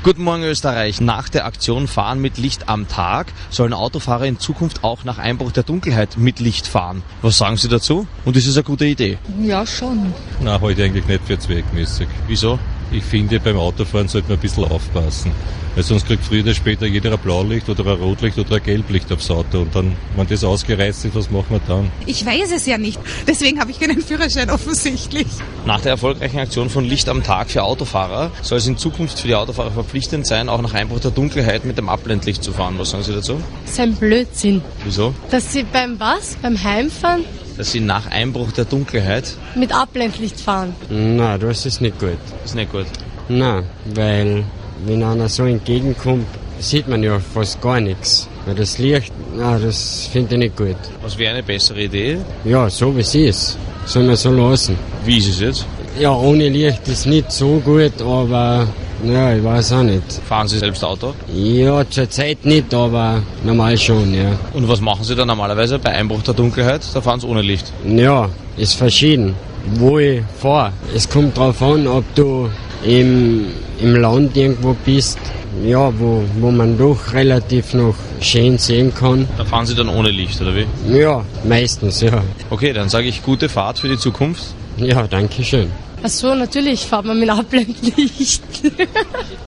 Guten Morgen Österreich. Nach der Aktion Fahren mit Licht am Tag sollen Autofahrer in Zukunft auch nach Einbruch der Dunkelheit mit Licht fahren. Was sagen Sie dazu? Und ist es eine gute Idee? Ja, schon. Nein, halte ich eigentlich nicht für zweckmäßig. Wieso? Ich finde, beim Autofahren sollte man ein bisschen aufpassen. Weil sonst kriegt früher oder später jeder ein Blaulicht oder ein Rotlicht oder ein Gelblicht aufs Auto. Und dann, wenn das ausgereizt ist, was machen wir dann? Ich weiß es ja nicht. Deswegen habe ich keinen Führerschein offensichtlich. Nach der erfolgreichen Aktion von Licht am Tag für Autofahrer soll es in Zukunft für die Autofahrer verpflichtend sein, auch nach Einbruch der Dunkelheit mit dem Abblendlicht zu fahren. Was sagen Sie dazu? Das ist ein Blödsinn. Wieso? Dass sie beim Heimfahren Dass Sie nach Einbruch der Dunkelheit... mit Abblendlicht fahren. Nein, das ist nicht gut. Das ist nicht gut. Nein, weil wenn einer so entgegenkommt, sieht man ja fast gar nichts. Weil das Licht, das finde ich nicht gut. Was wäre eine bessere Idee? Ja, so wie es ist. Soll man so lassen. Wie ist es jetzt? Ja, ohne Licht ist nicht so gut, aber ja, ich weiß auch nicht. Fahren Sie selbst Auto? Ja, zur Zeit nicht, aber normal schon, ja. Und was machen Sie da normalerweise bei Einbruch der Dunkelheit? Da fahren Sie ohne Licht. Ja, ist verschieden, wo ich fahre. Es kommt drauf an, ob du im Land irgendwo bist, ja, wo man doch relativ noch schön sehen kann. Da fahren Sie dann ohne Licht, oder wie? Ja, meistens, ja. Okay, dann sage ich gute Fahrt für die Zukunft. Ja, danke schön. Ach so, natürlich fahrt man mit Abblendlicht.